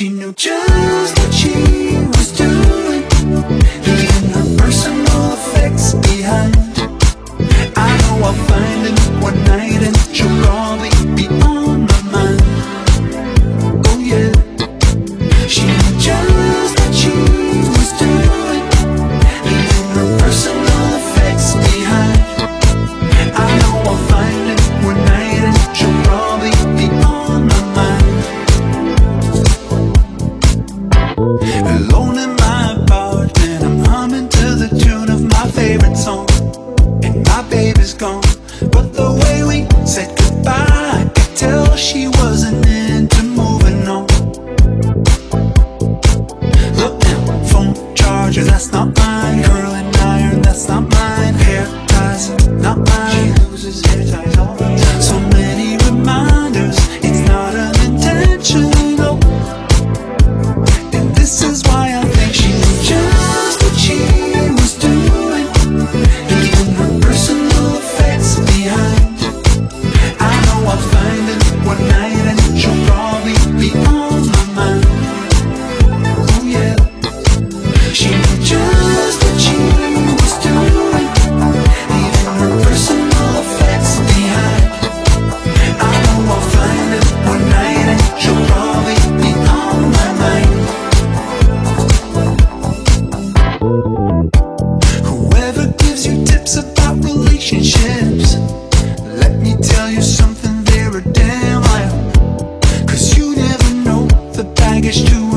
She knew just what she was doing, leaving her personal effects behind. I know I'll find her one night and she'll probably be on my mind. Oh yeah. She knew just what she was doing, leaving her personal effects behind. I know I'll find her one night and she'll probably be on my mind. Alone in my apartment, I'm humming to the tune of my favorite song, and my baby's gone. But the way we said goodbye, I could tell she wasn't into moving on. Look now, phone charger, that's not mine. Curling iron, that's not mine. Hair ties, not mine. She loses hair ties all the time. So many reminders, it's not unintentional. And this is why I think she knew just what she was doing, leaving her personal effects behind. I know I'll find her one night and she'll probably be on my mind. Oh yeah. She knew just what she was doing, leaving her personal effects behind. I know I'll find her one night and she'll probably be on my mind. Whoever gives you tips about relationships, let me tell you something, they're a damn liar. 'Cause you never know the baggage to